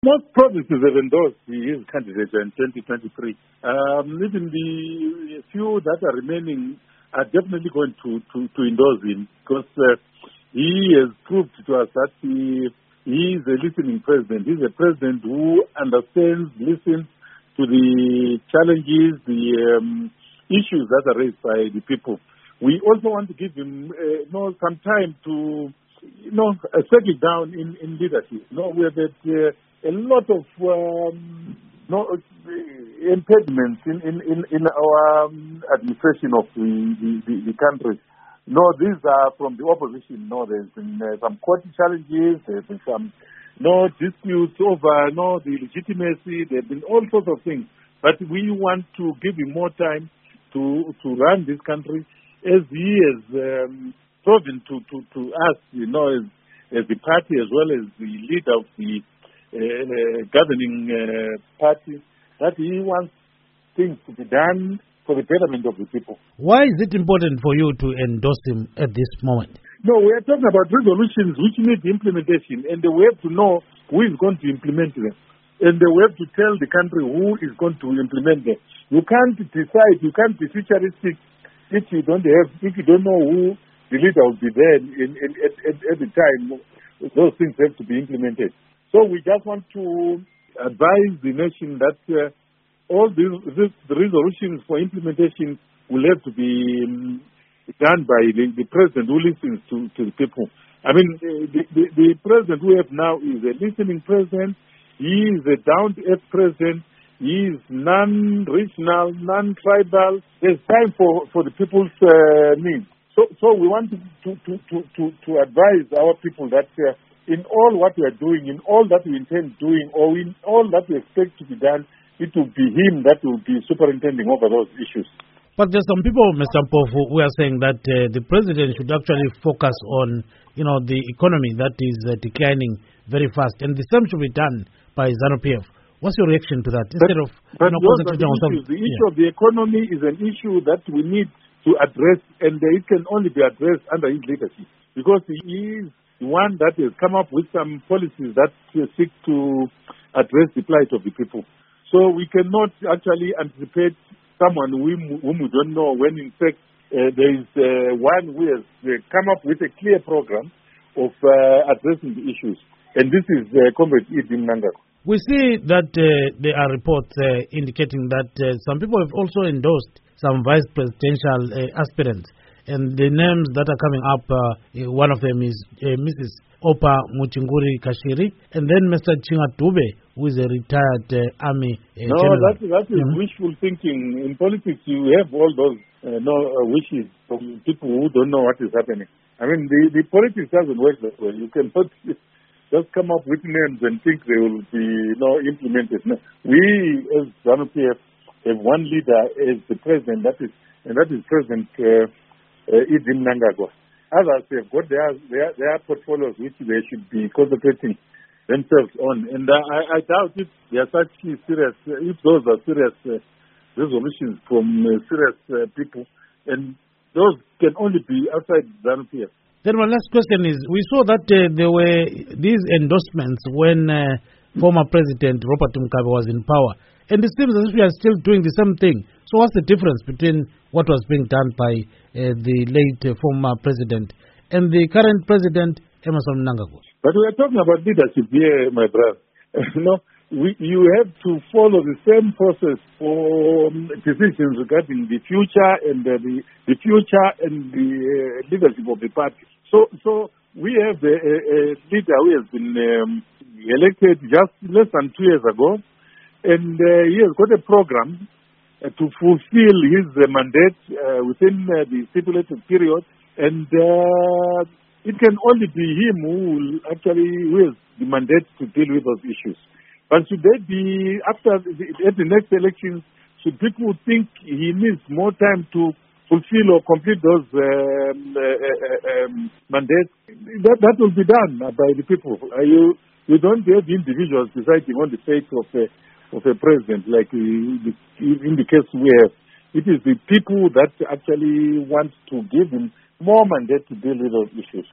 Most provinces have endorsed his candidature in 2023. Even the few that are remaining are definitely going to endorse him because he has proved to us that he is a listening president. He's a president who understands, listens to the challenges, the issues that are raised by the people. We also want to give him some time to settle down in leadership. We have had a lot of impediments in our administration of the country. These are from the opposition. There's been some court challenges. There's been some disputes over the legitimacy. There have been all sorts of things. But we want to give him more time to run this country as he has proven to us, as the party as well as the leader of the governing party, that he wants things to be done for the betterment of the people. Why is it important for you to endorse him at this moment? No, we are talking about resolutions which need implementation, and we have to know who is going to implement them. And we have to tell the country who is going to implement them. You can't decide, you can't be futuristic if you don't know who the leader will be there at the time. Those things have to be implemented. So we just want to advise the nation that all the resolutions for implementation will have to be done by the president who listens to the people. I mean, the president we have now is a listening president. He is a down-to-earth president. He is non-regional, non-tribal. There's time for the people's needs. So we want to advise our people that in all what we are doing, in all that we intend doing, or in all that we expect to be done, it will be him that will be superintending over those issues. But there's some people, Mr. Mpofu, who are saying that the president should actually focus on, the economy that is declining very fast, and the same should be done by ZANU-PF. What's your reaction to that? Instead of concentrating on something, the issue of the economy is an issue that we need to address, and it can only be addressed under his leadership, because he is the one that has come up with some policies that seek to address the plight of the people. So we cannot actually anticipate someone whom we don't know, when in fact there is one who has come up with a clear program of addressing the issues. And this is Comrade Edwin Mnangagwa. We see that there are reports indicating that some people have also endorsed some vice presidential aspirants. And the names that are coming up, one of them is Mrs. Opa Muchinguri Kashiri, and then Mr. Chinga Dube, who is a retired army general. That is wishful thinking. In politics, you have all those wishes from people who don't know what is happening. I mean, the politics doesn't work that way. You cannot just come up with names and think they will be implemented. No. We, as ZANU-PF, have one leader as the president, and that is President Edwin Mnangagwa. Others have got their portfolios which they should be concentrating themselves on. And I doubt if they are such serious, if those are serious resolutions from serious people, and those can only be outside ZANU-PF. Then my last question is, we saw that there were these endorsements when former President Robert Mugabe was in power. And it seems as if we are still doing the same thing. So what's the difference between what was being done by the late former president and the current president, Emmerson Mnangagwa? But we are talking about leadership here, my brother. You have to follow the same process for decisions regarding the future and the leadership of the party. So we have a leader who has been elected just less than 2 years ago, and he has got a program to fulfill his mandate within the stipulated period, and it can only be him who has the mandate to deal with those issues. But should they be, at the next elections, should people think he needs more time to fulfill or complete those mandates, that will be done by the people. You don't have individuals deciding on the fate of a president, like in the case we have. It is the people that actually want to give him more mandate to deal with those issues.